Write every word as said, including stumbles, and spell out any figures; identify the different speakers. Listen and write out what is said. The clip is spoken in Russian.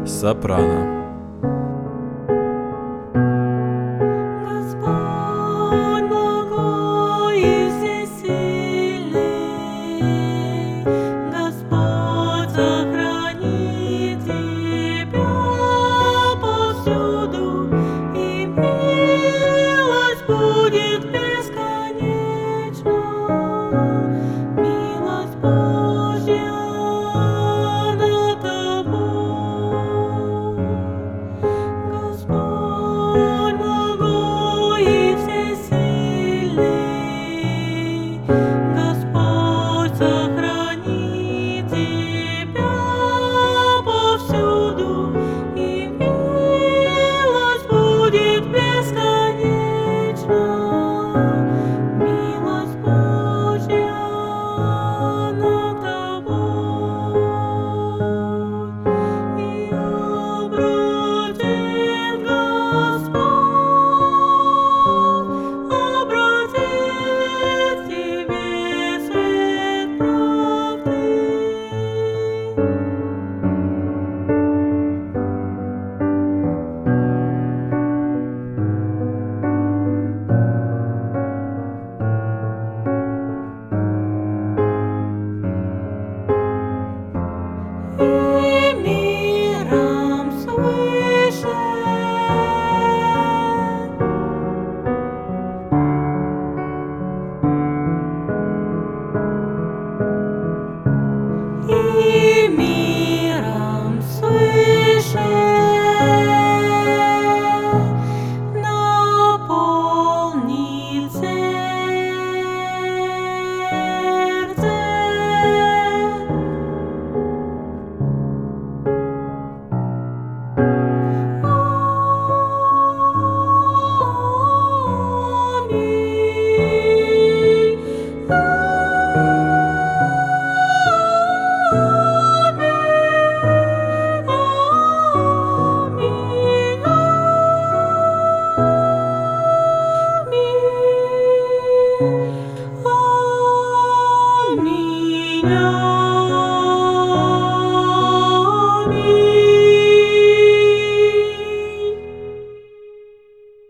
Speaker 1: сопрано.
Speaker 2: Господь благой и всесильный, Господь сохранит тебя повсюду, и милость будет бесконечна, милость Божья над тобой. Господь благой и всесильный, Господь сохранит тебя повсюду, и милость будет бесконечна, милость Божья над тобой. И обратит Господь, обратит тебе свет правды. И миром свыше и миром свыше наполнит сердце. Аминь.